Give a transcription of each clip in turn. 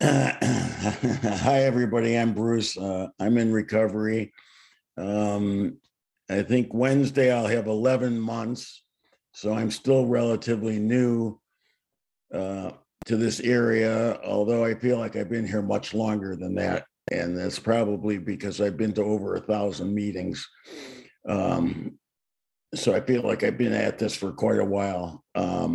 Hi, everybody. I'm Bruce. I'm in recovery. Um, I think Wednesday I'll have 11 months. So I'm still relatively new uh, to this area, although I feel like I've been here much longer than that. And that's probably because I've been to over 1,000 meetings. Um, so I feel like I've been at this for quite a while.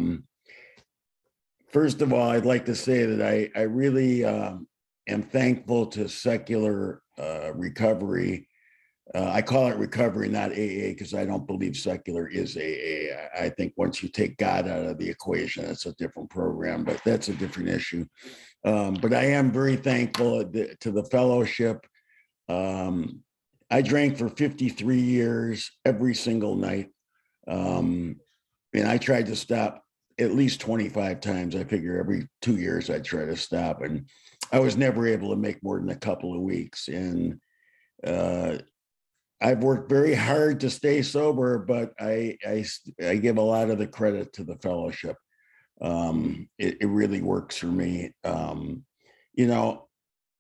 First of all, I'd like to say that I really am thankful to secular recovery. I call it recovery, not AA, because I don't believe secular is AA. I think once you take God out of the equation, it's a different program, but that's a different issue. But I am very thankful to the fellowship. Um, I drank for 53 years every single night. Um, and I tried to stop at least 25 times. I figure every 2 years I'd try to stop. And I was never able to make more than a couple of weeks. And uh, I've worked very hard to stay sober, but I give a lot of the credit to the fellowship. It really works for me. You know,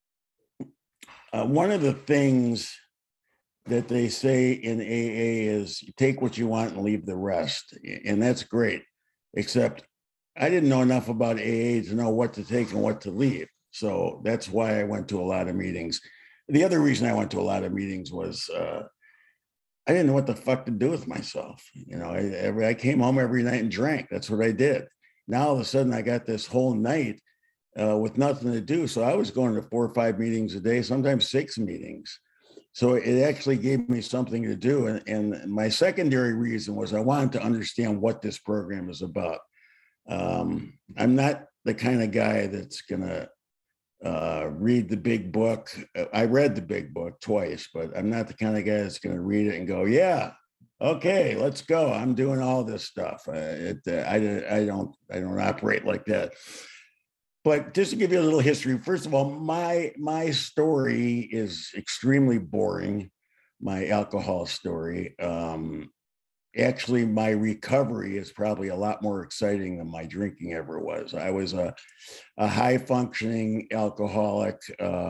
one of the things that they say in AA is you take what you want and leave the rest. And that's great. Except I didn't know enough about AA to know what to take and what to leave. So that's why I went to a lot of meetings. The other reason I went to a lot of meetings was I didn't know what the fuck to do with myself. I came home every night and drank. That's what I did. Now all of a sudden I got this whole night with nothing to do. So I was going to 4 or 5 meetings a day, sometimes 6 meetings. So it actually gave me something to do. And my secondary reason was I wanted to understand what this program is about. I'm not the kind of guy that's going to read the big book. I read the big book twice, but I'm not the kind of guy that's going to read it and go, yeah, okay, let's go. I'm doing all this stuff. I don't operate like that. But just to give you a little history, first of all, my story is extremely boring. My alcohol story. Actually, my recovery is probably a lot more exciting than my drinking ever was. I was a high functioning alcoholic.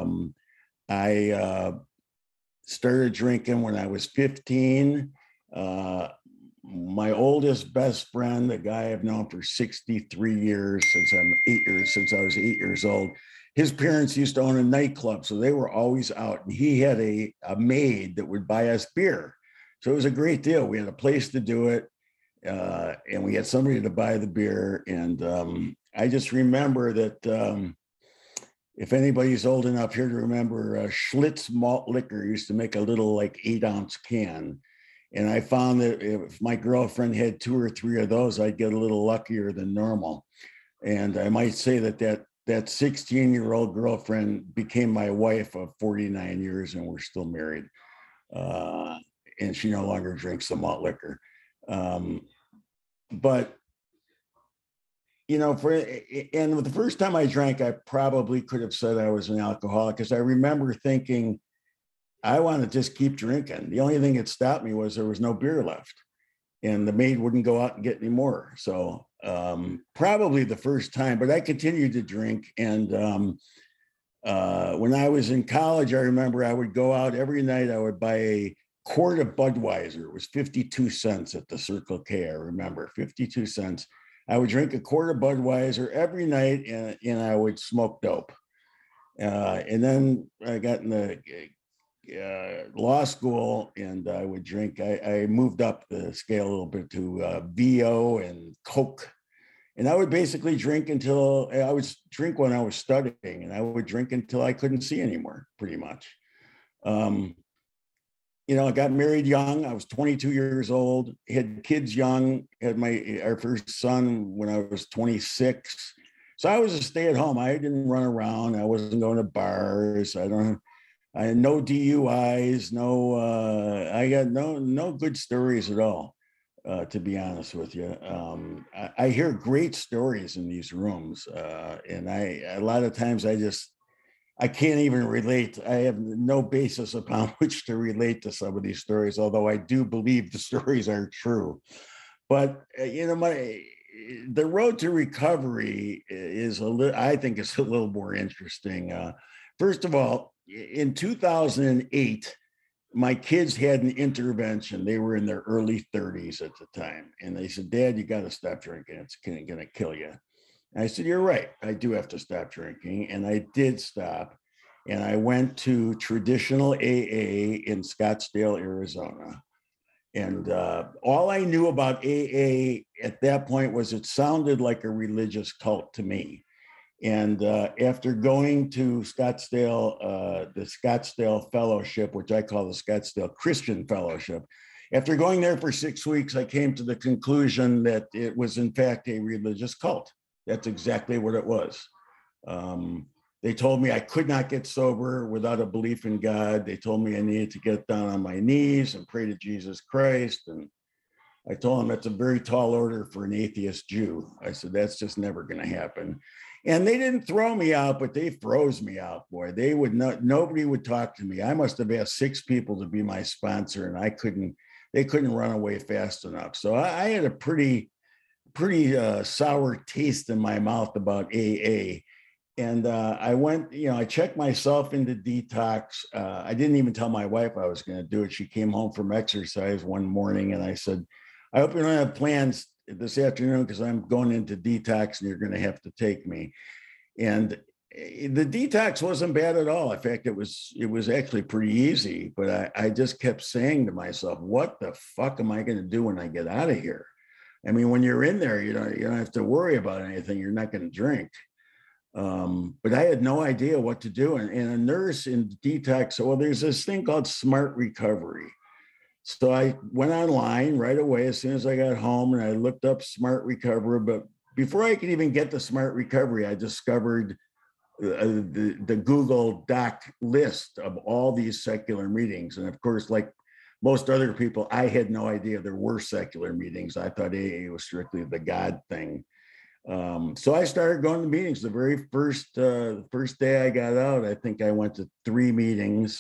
I started drinking when I was 15. Uh, my oldest best friend, a guy I've known for 63 years since I was 8 years old. His parents used to own a nightclub, so they were always out. And he had a maid that would buy us beer. So it was a great deal. We had a place to do it, and we had somebody to buy the beer. And I just remember that if anybody's old enough here to remember, Schlitz malt liquor used to make a little like 8-ounce can. And I found that if my girlfriend had 2 or 3 of those, I'd get a little luckier than normal. And I might say that 16-year-old girlfriend became my wife of 49 years, and we're still married. And she no longer drinks the malt liquor. But and the first time I drank, I probably could have said I was an alcoholic because I remember thinking, I want to just keep drinking. The only thing that stopped me was there was no beer left and the maid wouldn't go out and get any more. So probably the first time, but I continued to drink. And when I was in college, I remember I would go out every night. I would buy a quart of Budweiser. It was 52 cents at the Circle K. I remember 52 cents. I would drink a quart of Budweiser every night and I would smoke dope. And then I got in the law school and I would drink. I moved up the scale a little bit to VO and Coke. And I would basically drink until I would drink when I was studying, and I would drink until I couldn't see anymore, pretty much. I got married young. I was 22 years old, had kids young, had our first son when I was 26. So I was a stay-at-home. I didn't run around. I wasn't going to bars. I had no DUIs, I got no good stories at all, to be honest with you. I hear great stories in these rooms, and a lot of times I can't even relate. I have no basis upon which to relate to some of these stories, although I do believe the stories are true. But the road to recovery is I think it's a little more interesting. First of all, in 2008, my kids had an intervention. They were in their early 30s at the time. And they said, Dad, you got to stop drinking. It's going to kill you. And I said, you're right. I do have to stop drinking. And I did stop. And I went to traditional AA in Scottsdale, Arizona. And all I knew about AA at that point was it sounded like a religious cult to me. And after going to Scottsdale, the Scottsdale Fellowship, which I call the Scottsdale Christian Fellowship, after going there for 6 weeks, I came to the conclusion that it was in fact a religious cult. That's exactly what it was. They told me I could not get sober without a belief in God. They told me I needed to get down on my knees and pray to Jesus Christ. And I told them that's a very tall order for an atheist Jew. I said, that's just never going to happen. And they didn't throw me out, but they froze me out, boy. They would not, nobody would talk to me. I must have asked 6 people to be my sponsor, and they couldn't run away fast enough. So I had a pretty sour taste in my mouth about AA. And I went, I checked myself into detox. I didn't even tell my wife I was going to do it. She came home from exercise one morning and I said, I hope you don't have plans this afternoon because I'm going into detox and you're going to have to take me. And the detox wasn't bad at all. In fact, it was actually pretty easy, but I just kept saying to myself, what the fuck am I going to do when I get out of here? I mean, when you're in there, you don't have to worry about anything. You're not going to drink. But I had no idea what to do. And a nurse in detox said, well, there's this thing called Smart Recovery. So I went online right away as soon as I got home and I looked up Smart Recovery. But before I could even get the Smart Recovery, I discovered the Google Doc list of all these secular meetings. And of course, like most other people, I had no idea there were secular meetings. I thought AA was strictly the God thing. So I started going to meetings. The very first day I got out, I think I went to 3 meetings,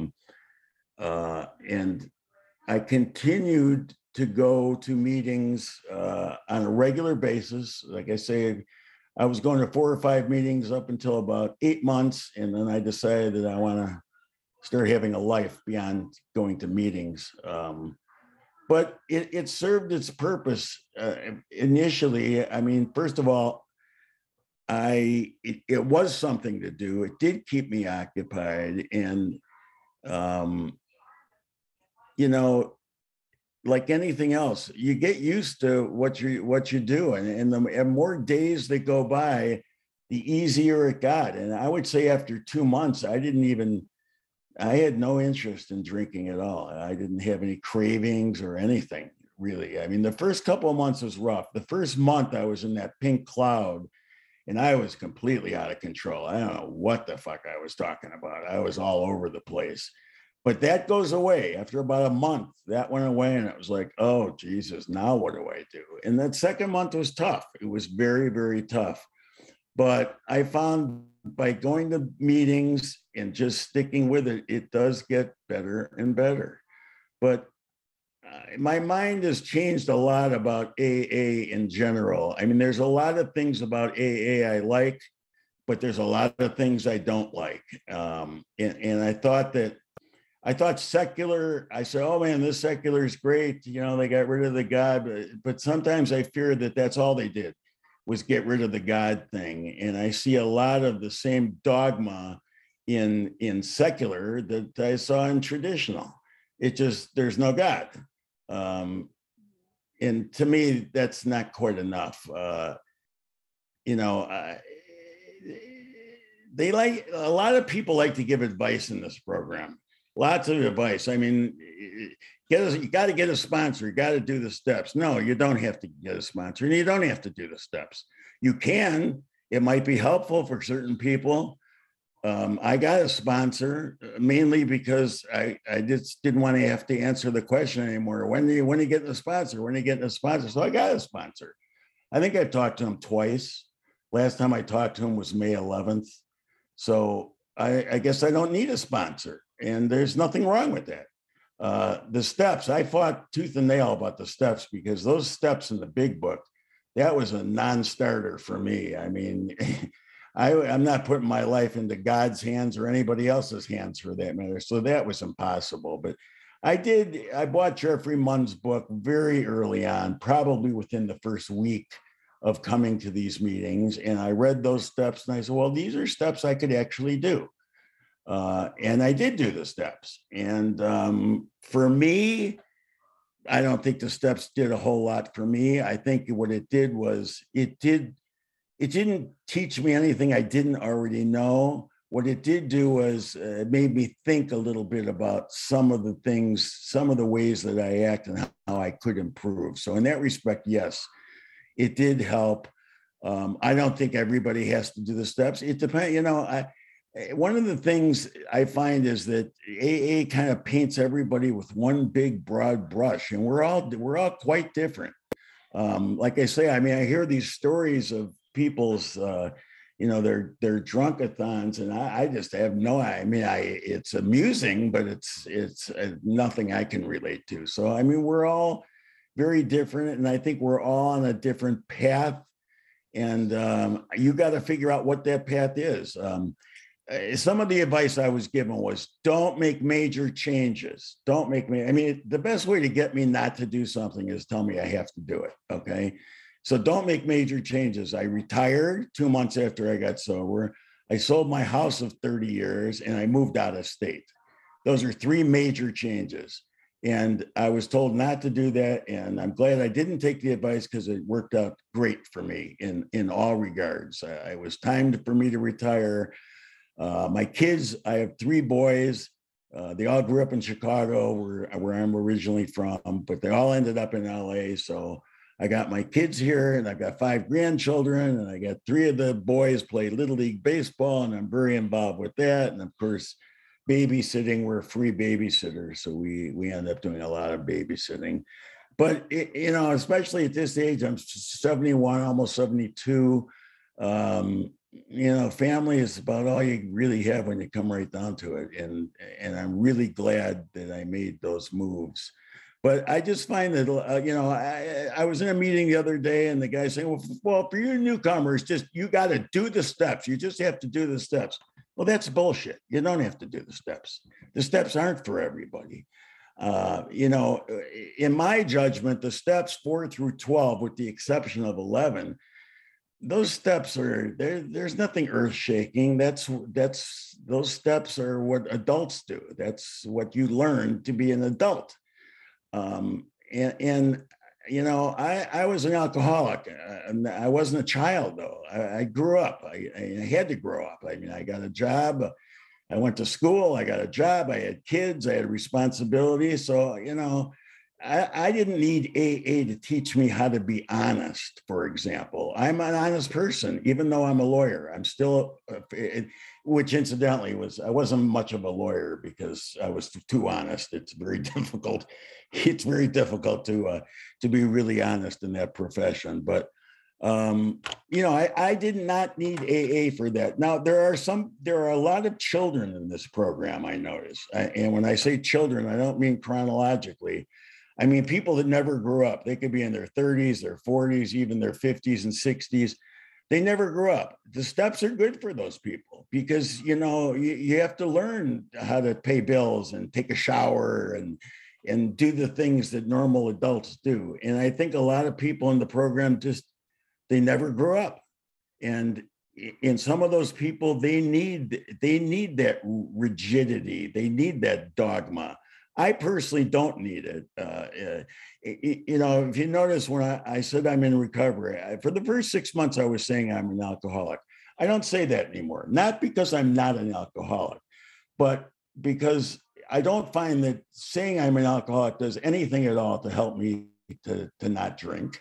and I continued to go to meetings on a regular basis. Like I say, I was going to 4 or 5 meetings up until about 8 months, and then I decided that I want to start having a life beyond going to meetings. But it served its purpose initially. I mean, first of all, it was something to do. It did keep me occupied, and like anything else, you get used to what you do, and the more days that go by, the easier it got. And I would say after 2 months, I had no interest in drinking at all. I didn't have any cravings or anything, really. I mean, the first couple of months was rough. The first month I was in that pink cloud and I was completely out of control. I don't know what the fuck I was talking about. I was all over the place. But that goes away. After about a month, that went away and it was like, oh, Jesus, now what do I do? And that second month was tough. It was very, very tough. But I found by going to meetings and just sticking with it, it does get better and better. But my mind has changed a lot about AA in general. I mean, there's a lot of things about AA I like, but there's a lot of things I don't like. And I thought secular, I said, oh man, this secular is great. They got rid of the God, but sometimes I fear that that's all they did was get rid of the God thing. And I see a lot of the same dogma in secular that I saw in traditional. It just, there's no God. And to me, that's not quite enough. They like, a lot of people like to give advice in this program. Lots of advice. I mean, you got to get a sponsor. You got to do the steps. No, you don't have to get a sponsor, and you don't have to do the steps. You can. It might be helpful for certain people. I got a sponsor mainly because I just didn't want to have to answer the question anymore. When are you getting a sponsor? When are you getting a sponsor? So I got a sponsor. I think I've talked to him twice. Last time I talked to him was May 11th. So I guess I don't need a sponsor. And there's nothing wrong with that. The steps, I fought tooth and nail about the steps because those steps in the big book, that was a non-starter for me. I mean, I'm not putting my life into God's hands or anybody else's hands for that matter. So that was impossible. But I bought Jeffrey Munn's book very early on, probably within the first week of coming to these meetings. And I read those steps and I said, well, these are steps I could actually do. And I did do the steps. And for me, I don't think the steps did a whole lot for me. I think what it did was it didn't teach me anything I didn't already know. What it did do was it made me think a little bit about some of the things, some of the ways that I act and how I could improve. So in that respect, yes, it did help. I don't think everybody has to do the steps. It depends, one of the things I find is that AA kind of paints everybody with one big broad brush, and we're all quite different. Like I say, I mean, I hear these stories of people's, their drunkathons, and I just have no. I mean, it's amusing, but it's nothing I can relate to. So I mean, we're all very different, and I think we're all on a different path, and you got to figure out what that path is. Some of the advice I was given was don't make major changes. Don't make me. I mean, the best way to get me not to do something is tell me I have to do it. Okay. So don't make major changes. I retired 2 months after I got sober. I sold my house of 30 years and I moved out of state. Those are three major changes. And I was told not to do that. And I'm glad I didn't take the advice because it worked out great for me in all regards. It was time for me to retire. My kids, I have three boys. They all grew up in Chicago, where I'm originally from, but they all ended up in LA. So I got my kids here, and I've got 5 grandchildren, and I got 3 of the boys play Little League baseball, and I'm very involved with that. And of course, babysitting, we're free babysitters, so we end up doing a lot of babysitting. But especially at this age, I'm 71, almost 72. Family is about all you really have when you come right down to it. And I'm really glad that I made those moves. But I just find that, I was in a meeting the other day and the guy saying, well, for you newcomers, you got to do the steps. You just have to do the steps. Well, that's bullshit. You don't have to do the steps. The steps aren't for everybody. In my judgment, the steps 4 through 12, with the exception of 11, those steps are there. There's nothing earth-shaking. Those steps are what adults do. That's what you learn to be an adult. I was an alcoholic. I wasn't a child though. I grew up. I had to grow up. I mean, I got a job. I went to school. I got a job. I had kids. I had responsibilities. So I didn't need AA to teach me how to be honest, for example. I'm an honest person, even though I'm a lawyer. I'm still, which incidentally I wasn't much of a lawyer because I was too honest. It's very difficult. It's very difficult to be really honest in that profession. But, I did not need AA for that. Now, there are a lot of children in this program, I notice. And when I say children, I don't mean chronologically. I mean, people that never grew up. They could be in their 30s, their 40s, even their 50s and 60s. They never grew up. The steps are good for those people because, you have to learn how to pay bills and take a shower and do the things that normal adults do. And I think a lot of people in the program they never grew up. And in some of those people, they need that rigidity. They need that dogma. I personally don't need it. If you notice when I said I'm in recovery, for the first 6 months, I was saying I'm an alcoholic. I don't say that anymore, not because I'm not an alcoholic, but because I don't find that saying I'm an alcoholic does anything at all to help me to not drink.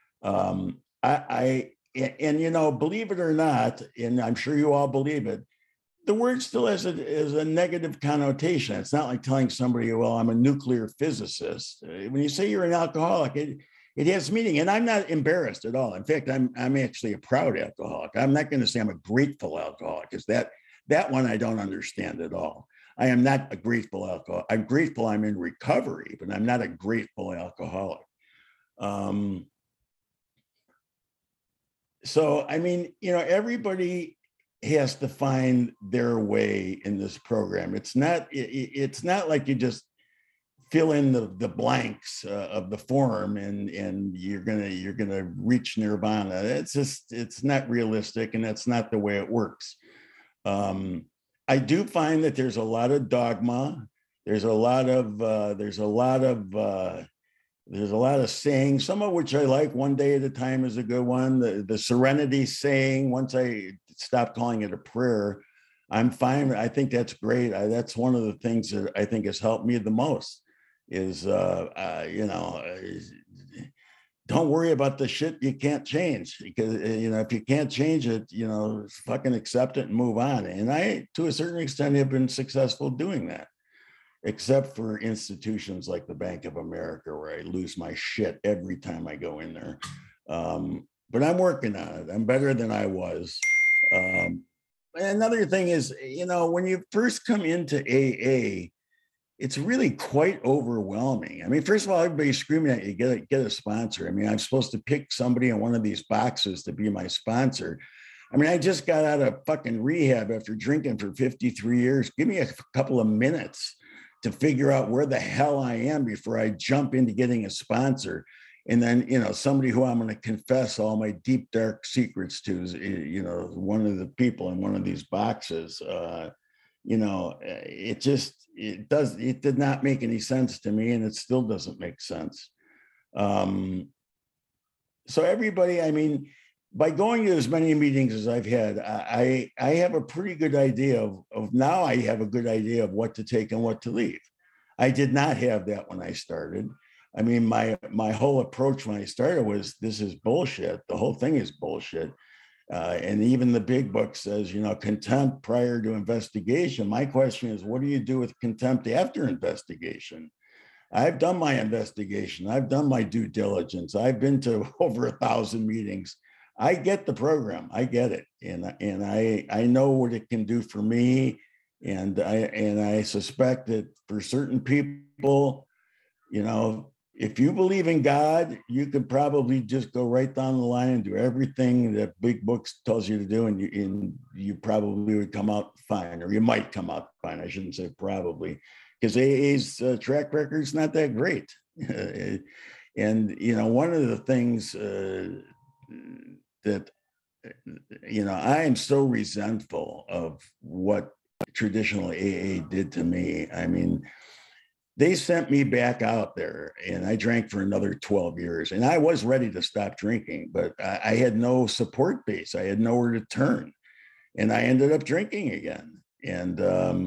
Believe it or not, and I'm sure you all believe it, the word still has a negative connotation. It's not like telling somebody, well, I'm a nuclear physicist. When you say you're an alcoholic, it has meaning. And I'm not embarrassed at all. In fact, I'm actually a proud alcoholic. I'm not going to say I'm a grateful alcoholic, because that one I don't understand at all. I am not a grateful alcoholic. I'm grateful I'm in recovery, but I'm not a grateful alcoholic. So, I mean, everybody has to find their way in this program. It's not like you just fill in the blanks of the form and you're gonna reach nirvana. It's not realistic, and that's not the way it works. Um, I do find that there's a lot of dogma. There's a lot of saying, some of which I like. One day at a time is a good one. The serenity saying, once I stop calling it a prayer, I'm fine. I think that's great. That's one of the things that I think has helped me the most is, don't worry about the shit you can't change, because, if you can't change it, fucking accept it and move on. And I, to a certain extent, have been successful doing that, except for institutions like the Bank of America, where I lose my shit every time I go in there. But I'm working on it. I'm better than I was. Another thing is, when you first come into AA, it's really quite overwhelming. I mean, first of all, everybody's screaming at you, get a sponsor. I mean, I'm supposed to pick somebody in one of these boxes to be my sponsor. I mean, I just got out of fucking rehab after drinking for 53 years. Give me a couple of minutes to figure out where the hell I am before I jump into getting a sponsor. And then, somebody who I'm going to confess all my deep, dark secrets to is, one of the people in one of these boxes. It did not make any sense to me, and it still doesn't make sense. So everybody, I mean, by going to as many meetings as I've had, I have a pretty good idea of now. I have a good idea of what to take and what to leave. I did not have that when I started. I mean, my whole approach when I started was, this is bullshit. The whole thing is bullshit. And even the big book says, contempt prior to investigation. My question is, what do you do with contempt after investigation? I've done my investigation. I've done my due diligence. I've been to over 1,000 meetings. I get the program. I get it. And I know what it can do for me. And I suspect that for certain people, if you believe in God, you could probably just go right down the line and do everything that big books tells you to do, and you probably would come out fine, or you might come out fine. I shouldn't say probably, because AA's track record is not that great. And one of the things that I am so resentful of what traditional AA did to me. I mean, they sent me back out there, and I drank for another 12 years. And I was ready to stop drinking, but I had no support base. I had nowhere to turn. And I ended up drinking again. And,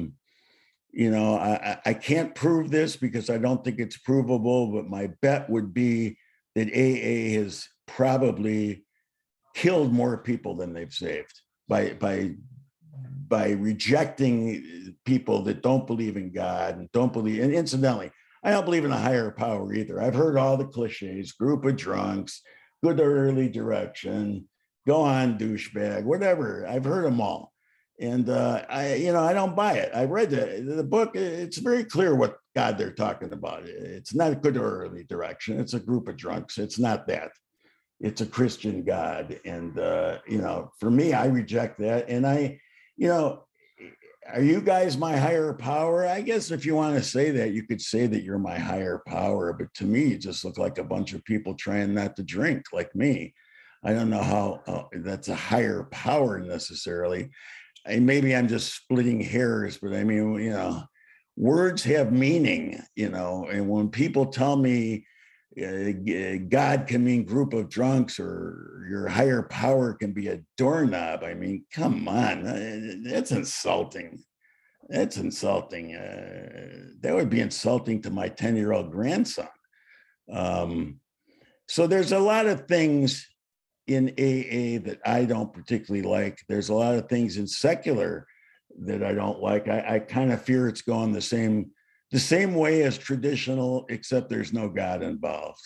I can't prove this because I don't think it's provable, but my bet would be that AA has probably killed more people than they've saved by rejecting people that don't believe in God and don't believe. And incidentally, I don't believe in a higher power either. I've heard all the cliches: group of drunks, good early direction, go on douchebag, whatever. I've heard them all. And I don't buy it. I read the book. It's very clear what God they're talking about. It's not a good early direction. It's a group of drunks. It's not that. It's a Christian God. And, for me, I reject that. And are you guys my higher power? I guess if you want to say that, you could say that you're my higher power. But to me, you just look like a bunch of people trying not to drink like me. I don't know how that's a higher power necessarily. Maybe I'm just splitting hairs, but I mean, words have meaning, and when people tell me God can mean group of drunks, or your higher power can be a doorknob, I mean, come on, that's insulting. That's insulting. That would be insulting to my 10-year-old grandson. So there's a lot of things in AA that I don't particularly like. There's a lot of things in secular that I don't like. I kind of fear it's going the same way as traditional, except there's no God involved.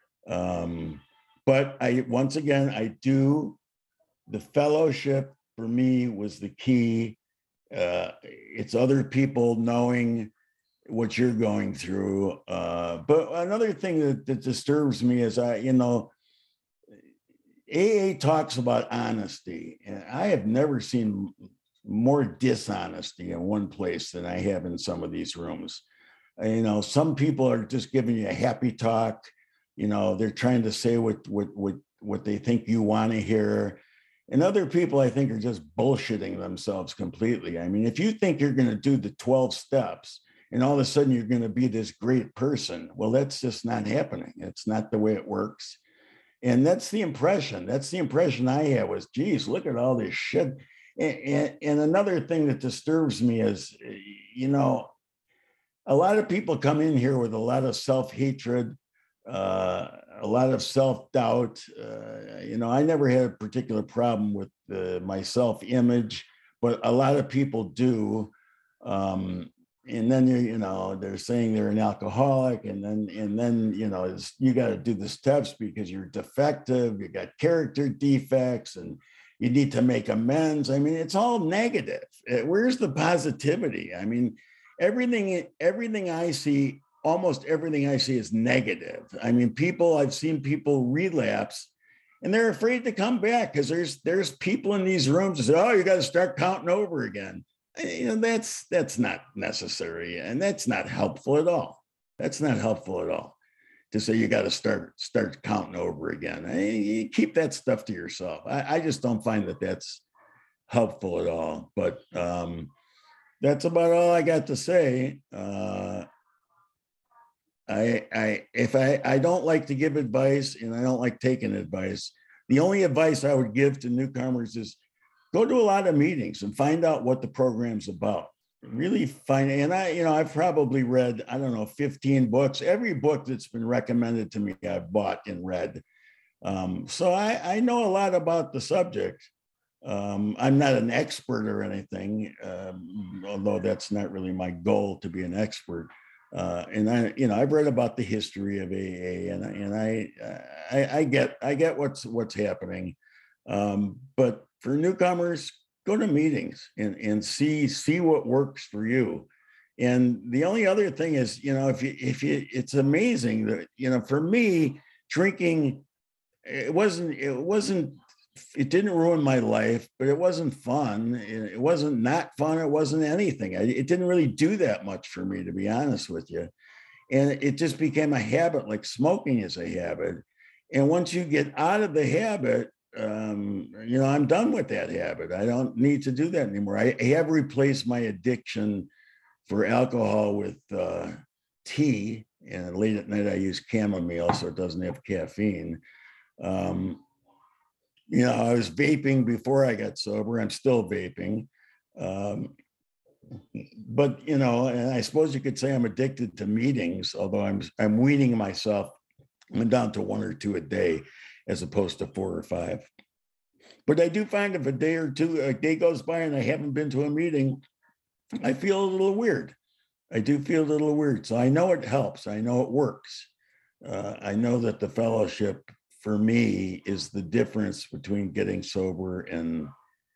But once again, the fellowship for me was the key. It's other people knowing what you're going through. But another thing that disturbs me is AA talks about honesty, and I have never seen more dishonesty in one place than I have in some of these rooms. Some people are just giving you a happy talk. They're trying to say what they think you want to hear. And other people, I think, are just bullshitting themselves completely. I mean, if you think you're going to do the 12 steps and all of a sudden you're going to be this great person, well, that's just not happening. It's not the way it works. And that's the impression. That's the impression I had was, geez, look at all this shit. And another thing that disturbs me is, a lot of people come in here with a lot of self-hatred, a lot of self-doubt. I never had a particular problem with my self-image, but a lot of people do. And then they're saying they're an alcoholic, and then you got to do the steps because you're defective, you got character defects, and you need to make amends. I mean, it's all negative. Where's the positivity? I mean, everything I see, almost everything I see is negative. I mean, I've seen people relapse and they're afraid to come back because there's people in these rooms that say, oh, you got to start counting over again. That's not necessary, and that's not helpful at all. That's not helpful at all to say you got to start counting over again. You keep that stuff to yourself. I just don't find that that's helpful at all. But that's about all I got to say. I don't like to give advice, and I don't like taking advice. The only advice I would give to newcomers is go to a lot of meetings and find out what the program's about. Really find, and I've probably read, 15 books. Every book that's been recommended to me, I've bought and read. So I know a lot about the subject. I'm not an expert or anything, although that's not really my goal to be an expert. And I've read about the history of AA, and I get what's happening. But for newcomers, go to meetings and see what works for you. And the only other thing is, it's amazing that, for me, drinking, it didn't ruin my life, but it wasn't fun. It wasn't not fun. It wasn't anything. It didn't really do that much for me, to be honest with you. And it just became a habit, like smoking is a habit. And once you get out of the habit, I'm done with that habit. I don't need to do that anymore. I have replaced my addiction for alcohol with tea, and late at night I use chamomile so it doesn't have caffeine. I was vaping before I got sober. I'm still vaping. But and I suppose you could say I'm addicted to meetings, although I'm weaning myself. I'm down to 1 or 2 a day, as opposed to 4 or 5. But I do find if a day goes by and I haven't been to a meeting, I feel a little weird. I do feel a little weird. So I know it helps. I know it works. I know that the fellowship for me is the difference between getting sober and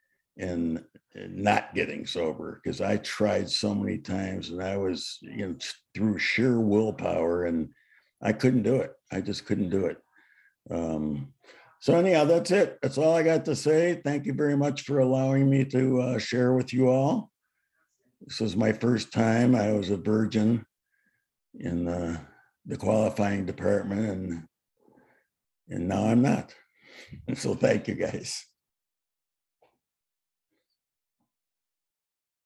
not getting sober, because I tried so many times and I was, through sheer willpower, and I couldn't do it. I just couldn't do it. So anyhow, that's it. That's all I got to say. Thank you very much for allowing me to share with you all. This was my first time. I was a virgin in the qualifying department, and now I'm not. So thank you, guys.